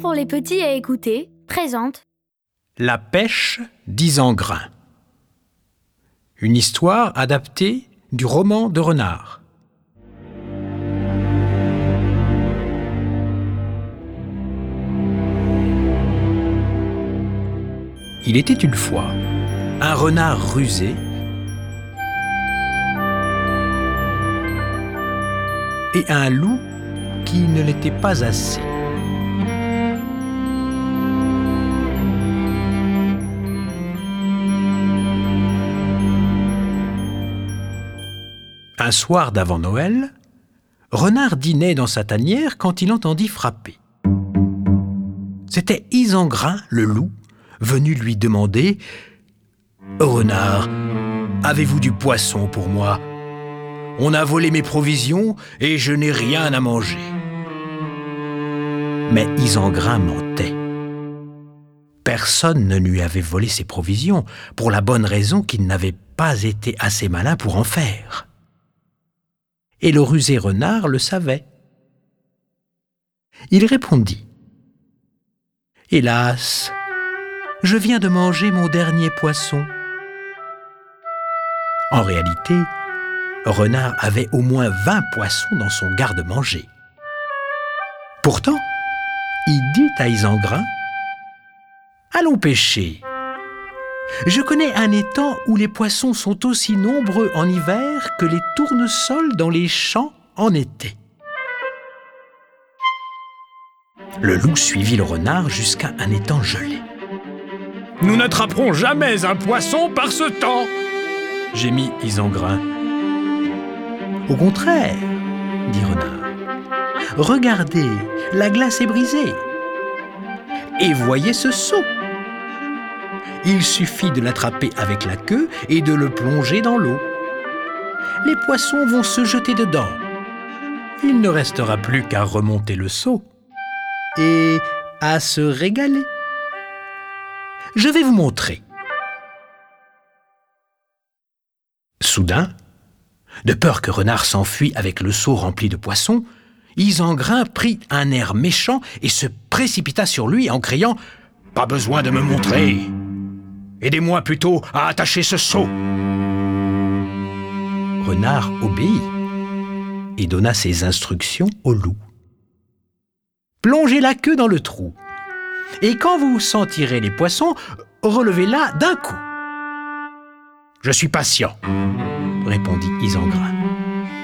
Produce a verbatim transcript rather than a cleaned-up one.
pour les petits à écouter présente La pêche d'Isengrin. Une histoire adaptée du roman de Renard. Il était une fois un renard rusé et un loup qui ne l'était pas assez. Un soir d'avant Noël, Renard dînait dans sa tanière quand il entendit frapper. C'était Isengrin, le loup, venu lui demander « Renard, avez-vous du poisson pour moi ? On a volé mes provisions et je n'ai rien à manger. » Mais Isengrin mentait. Personne ne lui avait volé ses provisions, pour la bonne raison qu'il n'avait pas été assez malin pour en faire. Et le rusé renard le savait. Il répondit « Hélas, je viens de manger mon dernier poisson. » En réalité, Renard avait au moins vingt poissons dans son garde-manger. Pourtant, il dit à Isengrin « Allons pêcher. Je connais un étang où les poissons sont aussi nombreux en hiver que les tournesols dans les champs en été. » Le loup suivit le renard jusqu'à un étang gelé. « Nous n'attraperons jamais un poisson par ce temps !» gémit Isengrin. « Au contraire, dit Renard, regardez, la glace est brisée. Et voyez ce seau. Il suffit de l'attraper avec la queue et de le plonger dans l'eau. Les poissons vont se jeter dedans. Il ne restera plus qu'à remonter le seau et à se régaler. Je vais vous montrer. » Soudain, de peur que Renard s'enfuit avec le seau rempli de poissons, Isengrin prit un air méchant et se précipita sur lui en criant « Pas besoin de me montrer! Aidez-moi plutôt à attacher ce seau !» Renard obéit et donna ses instructions au loup. « Plongez la queue dans le trou, et quand vous sentirez les poissons, relevez-la d'un coup. »« Je suis patient, » répondit Isengrin.